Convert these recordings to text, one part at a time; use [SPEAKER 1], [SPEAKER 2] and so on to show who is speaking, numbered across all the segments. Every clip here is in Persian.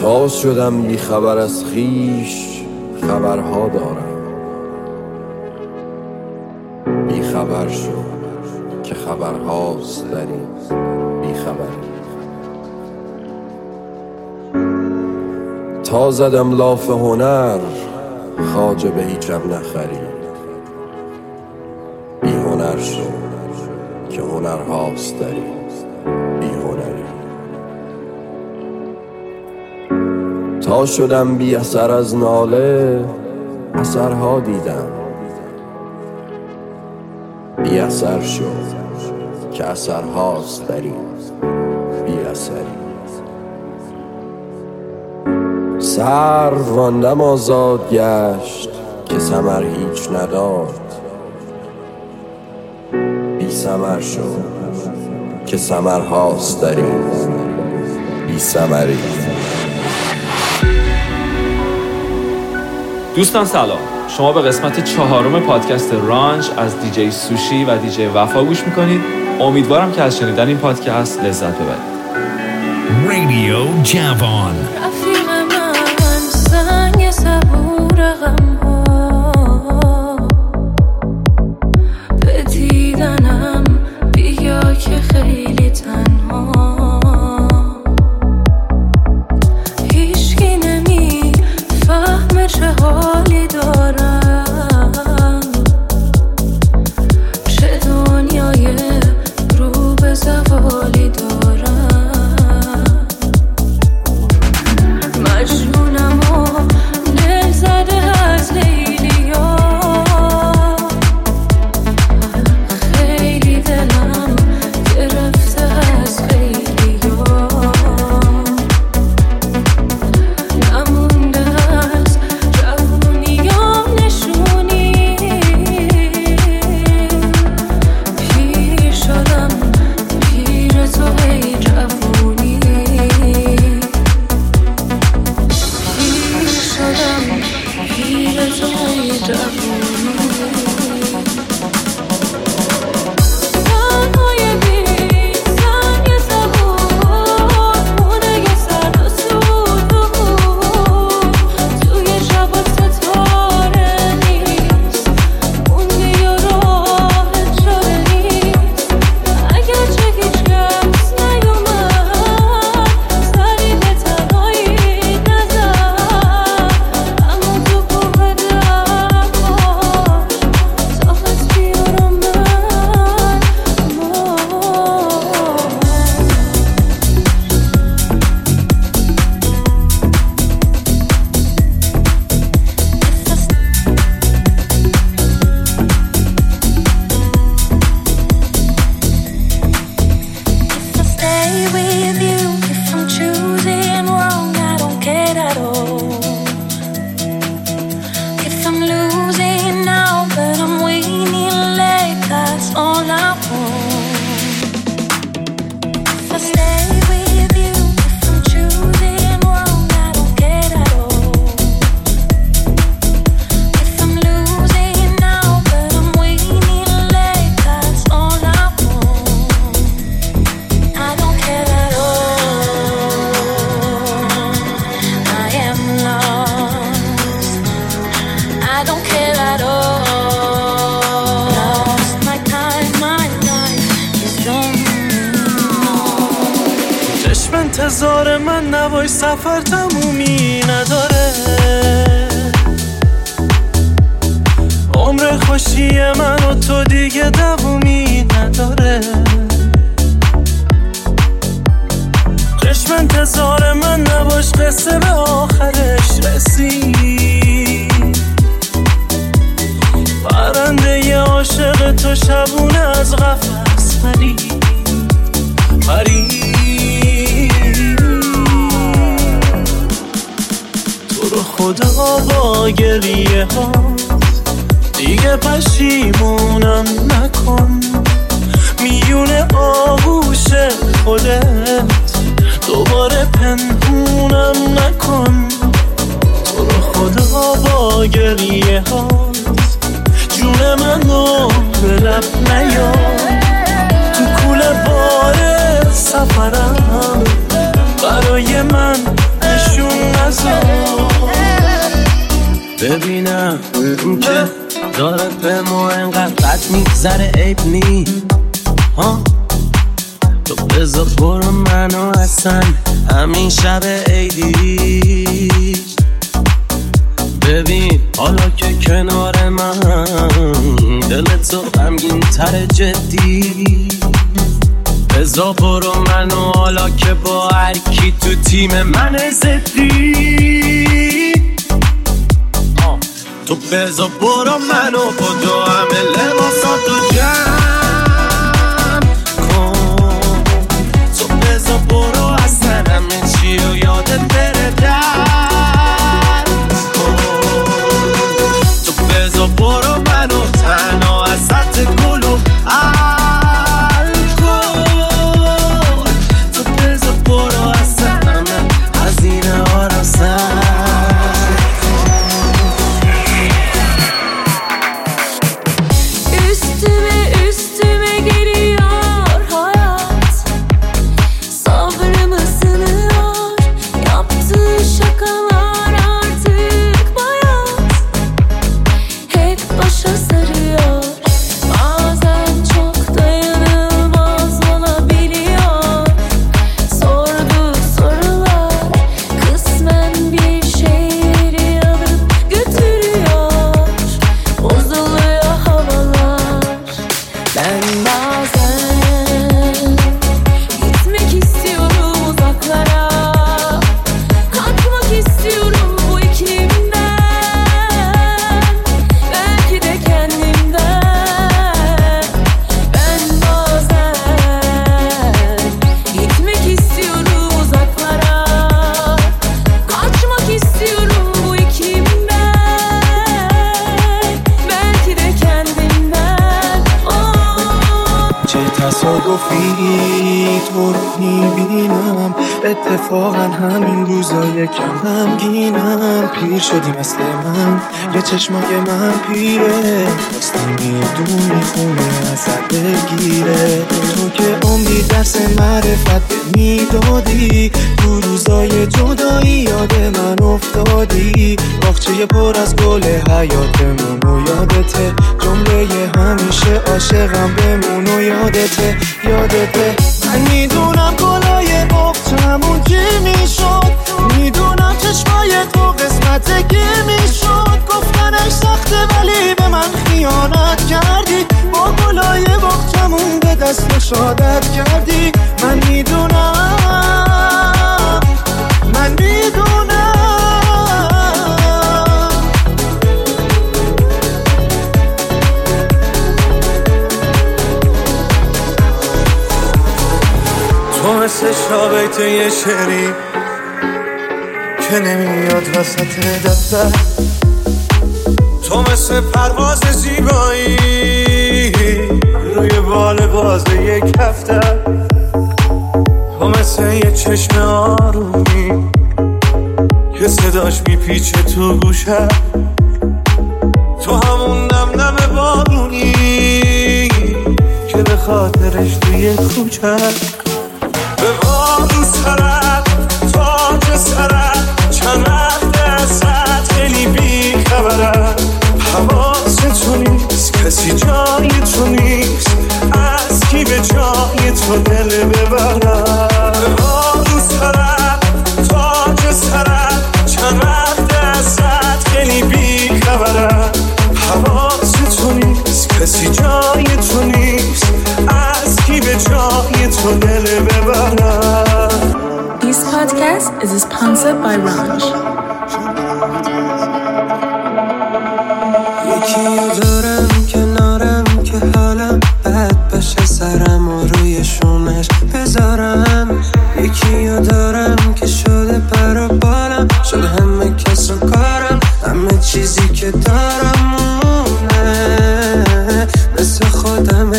[SPEAKER 1] تا شدم بی خبر از خیش خبرها دارم، بی خبر شو که خبرهاست در این بی خبری. تا زدم لاف هنر خواجه به هیچم نخری، بی هنر شو که هنرهاست در این بی هنری. تا شدم بی اثر از ناله اثرها دیدم، بی اثر شو که اثرهاست در این بی اثری. سرو راندم آزاد گشت که ثمر هیچ نداد، بی ثمر شو که ثمرهاست در این بی ثمری.
[SPEAKER 2] دوستان سلام، شما به قسمت 4 پادکست رانچ از دیجی سوشی و دیجی وفا گوش میکنید. امیدوارم که از شنیدن این پادکست لذت ببرید.
[SPEAKER 3] رادیو جوان
[SPEAKER 4] زنگ صبور غم‌ها به دیدنم بیا که خیلی تنها، هیچکی نمی فهم چه حالی دارم، چه دنیای رو به زوالی دارم. مجنونم و دل زده از لیلیا، خیلی دلم گرفته از خیلیا، نمونده از جوونیام نشونی، پیر شدم پیر تو ای جوونی، پیر شدم پیر تو ای جوونی. تنهای بی زنگ صبور مونه یه سرد و سود، توی شبا ستاره نیست، موندی و راه چاره نیست. اگر چه هیچ کس نیومد سری به تنهایی نزد، اما تو کوه دلم باش تا خط بیارم من If I stay with you, if I'm choosing wrong, I don't care at all. If I'm losing now, but I'm winning late, that's all I want. If I stay with you, if I'm choosing wrong, I don't care at all. If I'm losing now, but I'm winning late, that's all I want. I don't care at all. I am lost. I don't care at all. Lost my time, my life is gone.
[SPEAKER 5] چشم انتظار من نوای سفر تمومی نداره، عمر خوشی من و تو دیگه دوامی نداره. چشم انتظار من نباش، قصه به آخرش رسید. پرنده ی عاشق تو شبونه از قفس پرید. تو رو خدا با گریه ها دیگه پشیمونم نکن، میونه آغوش خودت دوباره پنهونم نکن. تو رو خدا با گریه ها جون منو به لب نیار، تو کوله بار سفرم برای من نشون ببینم اون که داره به ما انقدر بد میگذره عیب نی تو بذار برو منو اصلا همین شب عیدی ببین حالا که کنار من دلت تو غمگین تر جدی بذار برو منو حالا که با هر کی تو تیم من زدی تو بذار برو منو بدو همه لباساتو جمع کن تو بذار برو اصلا همه چی رو یادت بره در کن تو بذار برو منو تنها ازت گلو حل کن تو بذار برو اصلا همه هزینه ها رو سر
[SPEAKER 6] اتفاقا همین روزای کم غمگینم پیر شدی مثل من یه چشمای من پیره باستی میدونی خونه ازت بگیره تو که عمری درس معرفت میدادی تو روزای جدایی یاد من افتادی باغچه پر از گل حیاتمونو یادته جمله همیشه عاشقم بمونو یادته من میدونم گلای باغچمون کی میشد میدونم چشمای تو قسمت کی میشد گفتنش سخته ولی به من خیانت کردی با گلای باغچمون به دست شادت کردی من میدونم
[SPEAKER 5] تو مثل شابیت یه شعری که نمیاد وسط دفتر تو مثل پرواز زیبایی روی بال باز یک هفته تو مثل یه چشم آرومی که صداش میپیچه تو گوشه تو همون نم بارونی که به خاطرش توی کوچه به بارو سرت تاج سرت چند وقت ازت خیلی بی خبرم حواست تو نیست کسی جای تو نیست از کی به جای تو دل ببرم به بارو سرت تاج سرت چند وقت ازت خیلی بی خبرم حواست تو نیست کسی جای تو نیست از کی به جای تو دل ببرم.
[SPEAKER 7] This podcast is sponsored by Ranch.
[SPEAKER 5] یکی دارم کنارم که حالم بد بشه سرم و روی شونش بذارم یکی دارم که شده پر و بالم شده همه کس و کارم همه چیزی که دارم مونه مثل خودم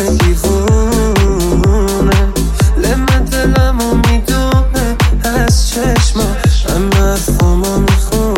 [SPEAKER 5] دیوونه لمه دلمو میدونه از چشما همه حرفامو میخونه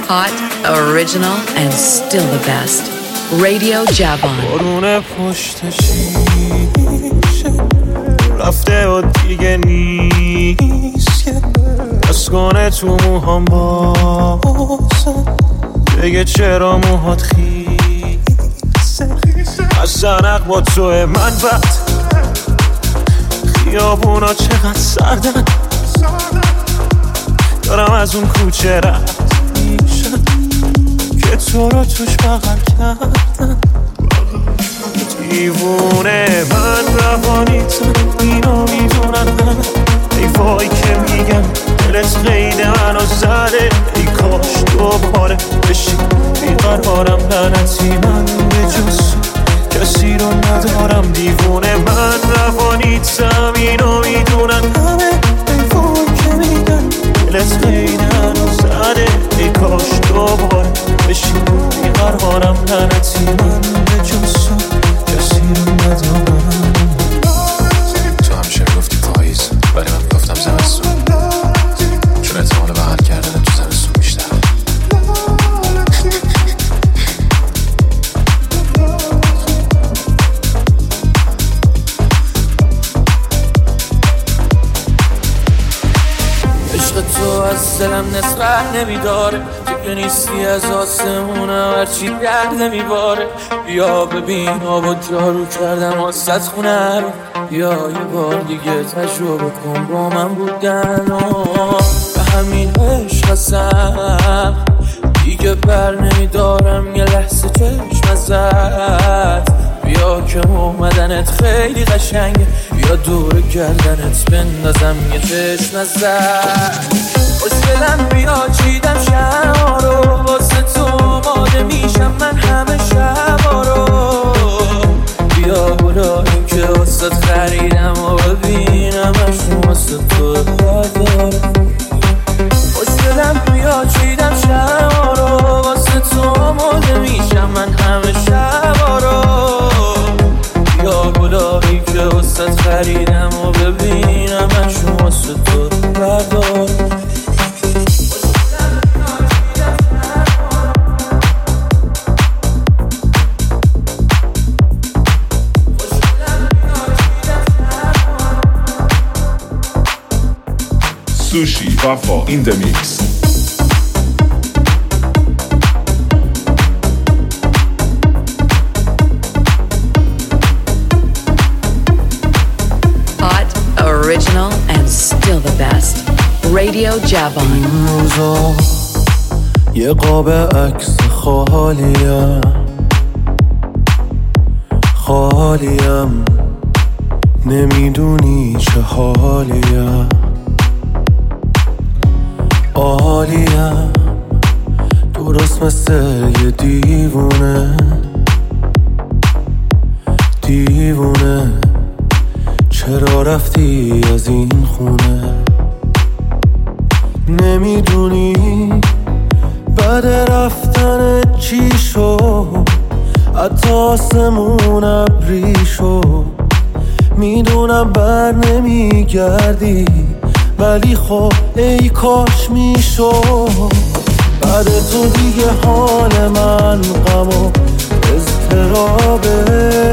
[SPEAKER 8] Hot, original, and still the best. Radio Javon.
[SPEAKER 6] بارون پشت شیشه رفته و دیگه نیست که بس کنه تو موهام بازم بگه چرا موهات خیسه از زنق با توه من بد خیابونا چقدر سردن دارم از اون کوچه رد میشم که تو رو توش بغل کردن دیوونه من روانیتم اینو میدونن همه ای وای که میگن دلت قید منو زده ای کاش دوباره بشی بیقرارم لعنتی من به جز کسی رو ندارم دیوونه من روانیتم اینو میدونن همه ای وای که میگن دلت قید منو زده ای کاش دوباره بشی بیقرارم لعنتی من به جز کسی رو ندارم
[SPEAKER 9] تو همیشه میگفتی پاییز ولی من میگفتم زمستون چون احتمال بغل کردن تو زمستون بیشتر
[SPEAKER 6] عشق تو از دلم نسبت نمیداره که نیستی از آسمونم هرچی درد نمیباره بیا ببین آب و جارو کردم واسه خونه رو بیا یه بار دیگه تجربه کن با من بودن به همین عشق هستم دیگه بر نمیدارم یه لحظه چشم ازت بیا که اومدنت خیلی قشنگه بیا دور گردنت بندازم یه چشم ازت خوشگلم بیا چیدم شما رو واسه تو آماده میشم من همه شبا رو بیا برای که واسه خریدم و ببینمش واسه تو بردارم خوشگلم بیا چیدم شما رو واسه تو آماده میشم من همه شبا رو بیا برای که واسه خریدم و ببینمش واسه تو بردارم
[SPEAKER 3] Sushi Waffle in the mix.
[SPEAKER 8] Hot, original, and still the best. Radio Javon.
[SPEAKER 6] این روزا یه قاب عکس خالیم نمیدونی چه حالیم عالیم درست مثل یه دیوونه چرا رفتی از این خونه نمیدونی بعد رفتن چی شد حتی آسمون ابری شد میدونم بر نمیگردی ولی خب ای کاش میشد بعد تو دیگه حال من غم و اضطرابه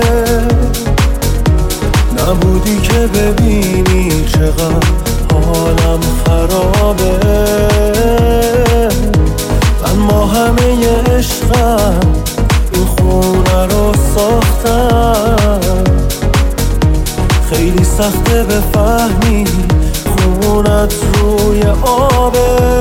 [SPEAKER 6] نبودی که ببینی چقدر حالم خرابه اما همه عشقم این خونه رو ساختم خیلی سخته بفهمی خونت روی آبه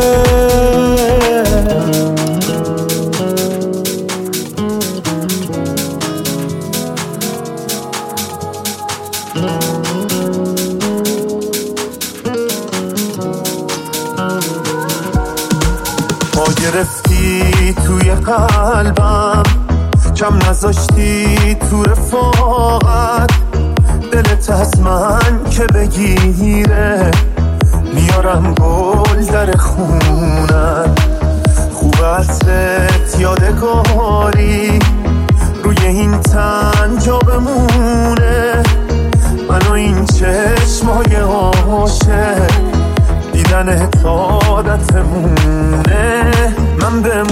[SPEAKER 6] پا گرفتی توی قلبم کم نذاشتی تو رفاقت دلت از من که بگیره میارم گل در خونت خوب عطرت یادگاری روی این تن جا بمونه من و این چشمای عاشق دیدن عادتمونه من به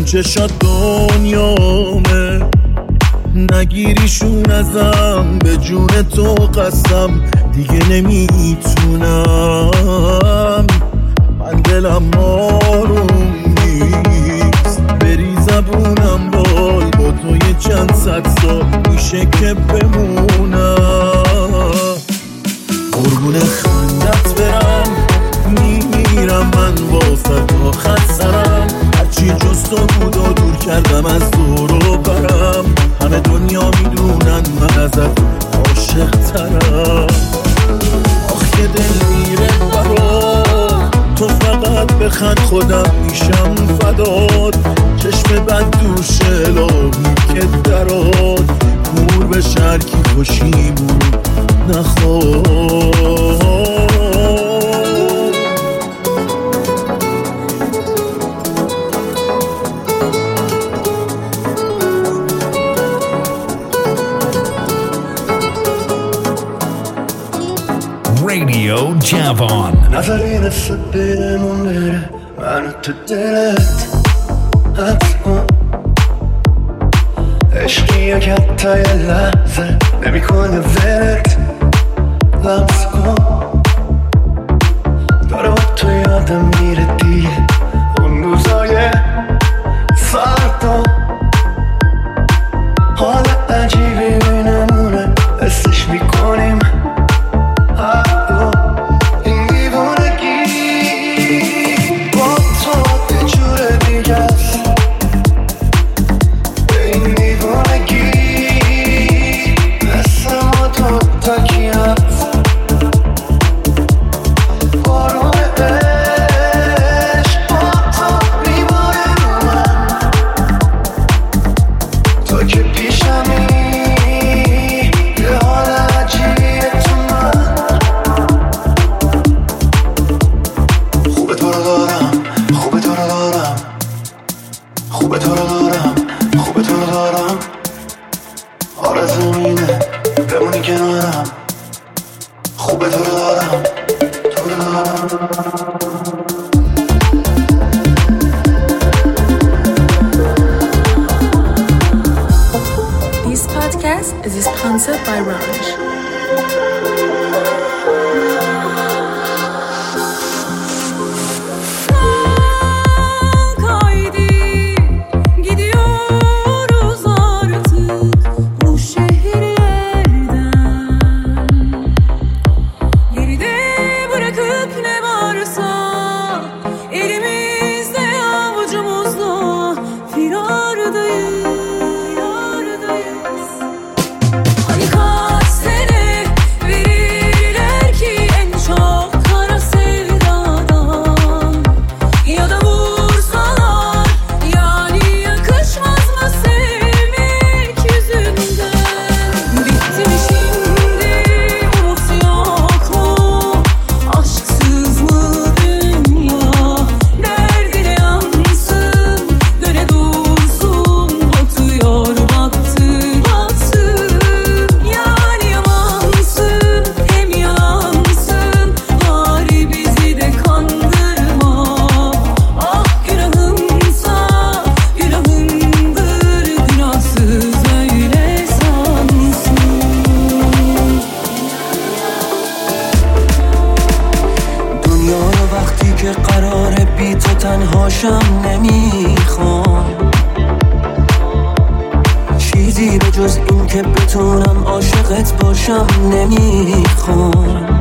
[SPEAKER 6] چشات دنیامه، نگیریشون ازم، به جون تو قسم دیگه نمیتونم. من دلم آروم نیست، بری زبونم بال، با تو یه چند صد سال میشه که بمونم. قربون خندت برم، میمیرم من واسه تا خط سرم، هرچی جز تو بود و دور کردم از دور و برم. همه دنیا میدونن من ازت عاشق ترم. آخ که دل میره برات، تو فقط بخند خودم میشم فدات. چشم بد دوشه لاغی که درات، کور به شرکی خوشیمون نخواد.
[SPEAKER 10] Radio Javon.
[SPEAKER 5] نظری نفت بیرمون بره، منو تو دلت حبس کن. عشقی یک حتی یه لحظه نمی کنه ولت لمس کن. داره با تو یادم میره دیگه اون روزای سردا. حال عجیبی بینمونه حسش میکنیم این دیوانگی با تو یه جور دیگه است. این دیوانگی مثل ما تو تکی هست. بارون عشق با تو میباره رو من، تو که پیشمی یه حال عجیبیه تو من. خوبه تو رو دارم، خوبه تو رو دارم، خوبه تو رو دارم، خوبه تو رو دارم. آرزوم اینه بمونی کنارم، خوبه تو رو دارم، تو رو دارم.
[SPEAKER 7] This podcast is sponsored by Ranch.
[SPEAKER 5] تنهاشم نمیخوام چیزی به جز این که بتونم عاشقت باشم نمیخوام.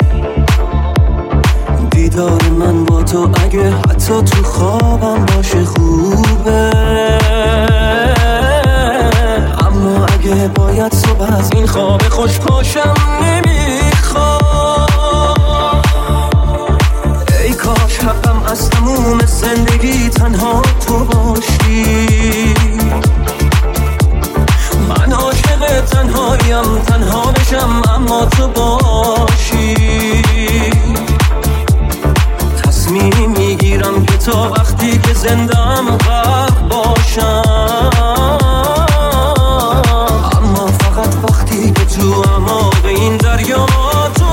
[SPEAKER 5] دیدار من با تو اگه حتی تو خوابم باشه خوبه، اما اگه باید صبح از این خواب خوش پاشم نمیخوام. ای کاش حقم از تموم زندگی تنها تو باشی. من عاشق تنهاییم، تنها بشم اما تو باشی. تصمیم میگیرم که تا وقتی که زندم غرق باشم، اما فقط وقتی که تو اما به این دریا تو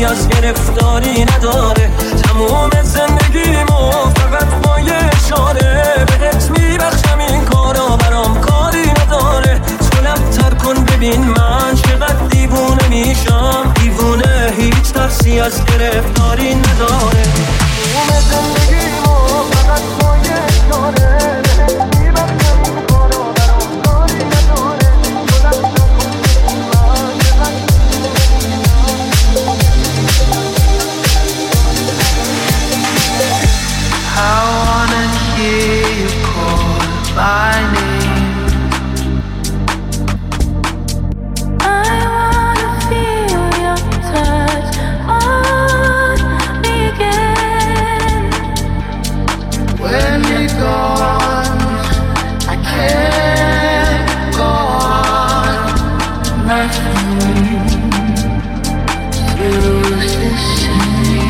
[SPEAKER 5] ترسی از گرفتاری نداره. تموم زندگیمو فقط با یه اشاره بهت میبخشم، این کارا برام کاری نداره. تو لب‌تر کن ببین من چقدر دیوونه میشم، دیوونه هیچ ترسی از گرفتاری نداره. تموم زندگیمو فقط با یه اشاره بهت میبخشم، این کارا برام کاری نداره. تو لب‌تر کن ببین من چقدر
[SPEAKER 6] I wanna hear you call my name.
[SPEAKER 4] I wanna feel your touch on me again.
[SPEAKER 6] When you're gone, I can't go on. Nothing feels the same.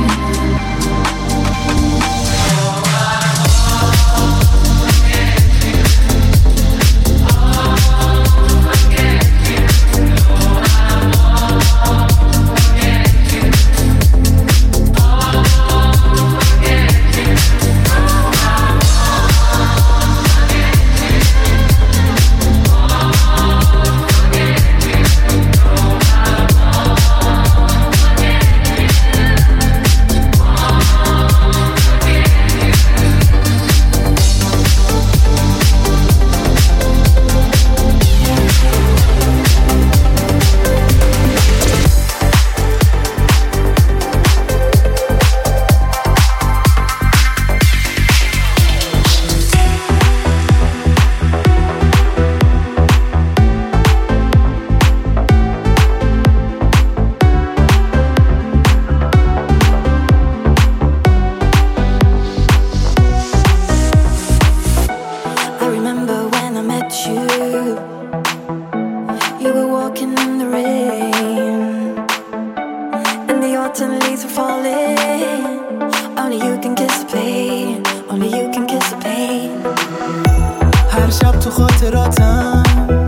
[SPEAKER 6] هر شب تو خاطراتم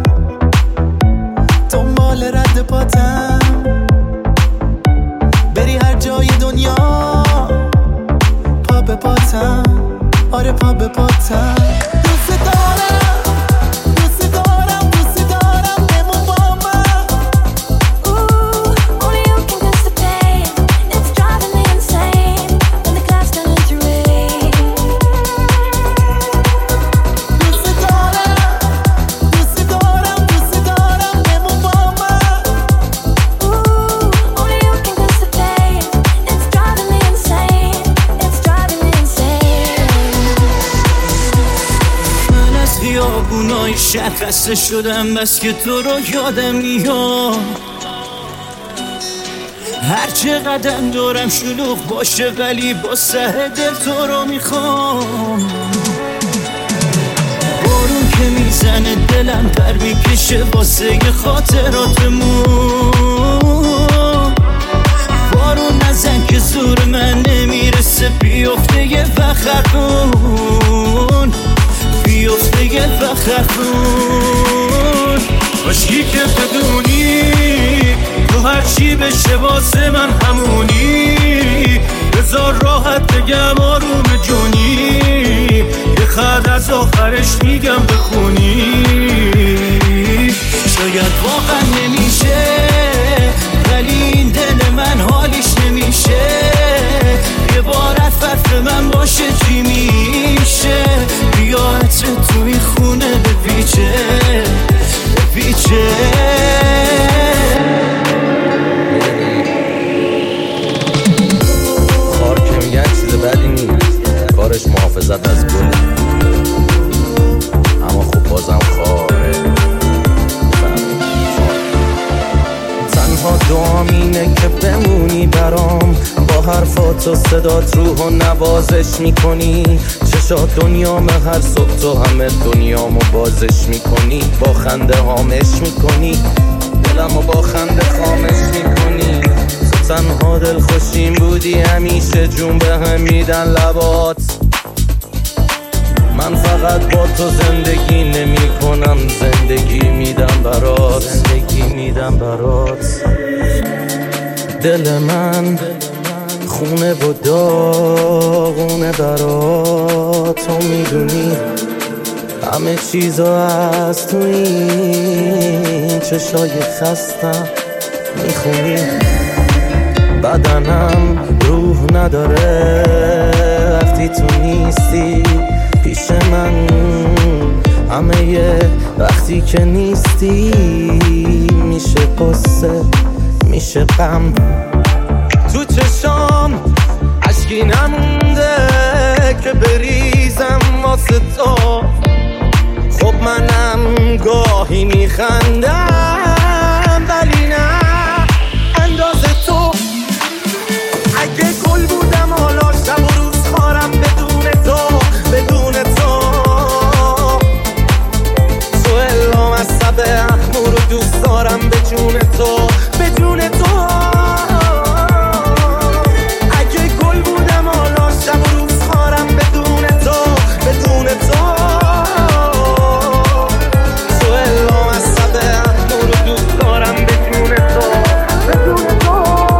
[SPEAKER 6] دنبال رد پاتم، بری هر جای دنیا پا به پاتم، آره پا به پاتم. دوست دارم دوست دارم دوست دارم بمون با من.
[SPEAKER 4] Only you can kiss the pain. It's driving me insane when the clouds turn into rain.
[SPEAKER 6] دوست دارم دوست دارم دوست دارم بمون با من.
[SPEAKER 4] Only you can kiss the pain. It's driving me insane. It's driving me insane.
[SPEAKER 5] من از خیابونای شهر خسته شدم، بس که تو رو یادم میاد. هر چه قدم دورم شلوغ باشه ولی با سر دل تو رو میخوام. بارون که میزنه دلم پر میکشه واسه خاطراتمون. بارون نزن که زور من نمیرسه، بیفته یه وخربون، بیفته یه وخربون. کاشکی که بدونی تو هر چی بشه واسه من همونی. بذار راحت بگم آروم جونی، یه خط از آخرش میگم بخونی. شاید واقعا نمیشه ولی این دل من حالیش نمیشه. یه بار عطفت من باشه چی میشه؟ بیا عطر توی خونه بپیچه بپیچه.
[SPEAKER 1] خار که میگن چیز بدی نیست، کارش محافظت از گل، اما خب بازم خاره. تنها دعام اینه که بمونی برام، با حرفات و صدات روحو نوازش میکنی. چشات دنیام هر صبح تو همه دنیامو بازش میکنی. با خنده هامش میکنی، دلمو با خنده خامش میکنی. تو تنها دل خوشیم بودی همیشه، جون به هم میدن لبات. من فقط با تو زندگی نمی کنم، زندگی میدم برات، زندگی میدم برات. دل من خونه و داغونه برات، تو میدونی همه چیزو از تو این چشای خستم میخونی. بدنم روح نداره وقتی تو نیستی پیش من، همه وقتی که نیستی میشه قصه میشه غم. تو چشام عشقی نمونده که بریزم واسه تو، خب منم گاهی میخندم ولی نه اندازه تو. اگه گل بودم حالا شب و روز خارم بدون تو، بدون تو. تو الهام از سب اخمو رو دوست دارم به جون تو، به جون تو. اگه گل بودم حالا شب و روز خارم بدون تو، بدون تو. تو الهام از سب اخمو رو دوست دارم به جون تو، بدون تو.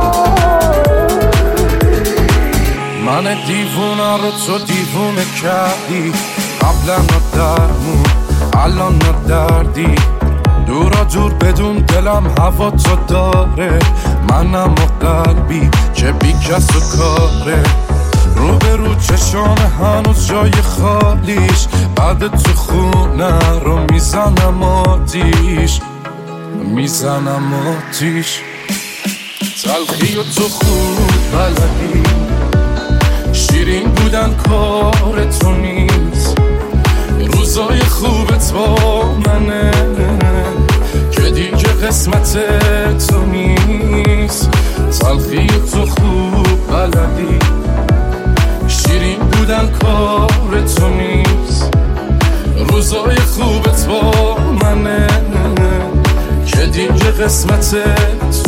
[SPEAKER 6] من دیوونه رو تو دیوونه کردی، قبلا ندرمون الان ندردی. دورا دور بدون دلم هوا تو داره، منم و قلبی که بی کس و کاره. رو به رو چشام هنوز جای خالیش، بعد تو خونه رو میزنم آتیش، میزنم آتیش. تلخی و تو خوب بلدی، شیرین بودن کار تو نیست. روزای خوبت با منه که دیگه قسمت تو نیست. تلخی و تو خوب بلدی، شیرین بودن کار تو نیست. روزای خوبت با منه که دیگه قسمت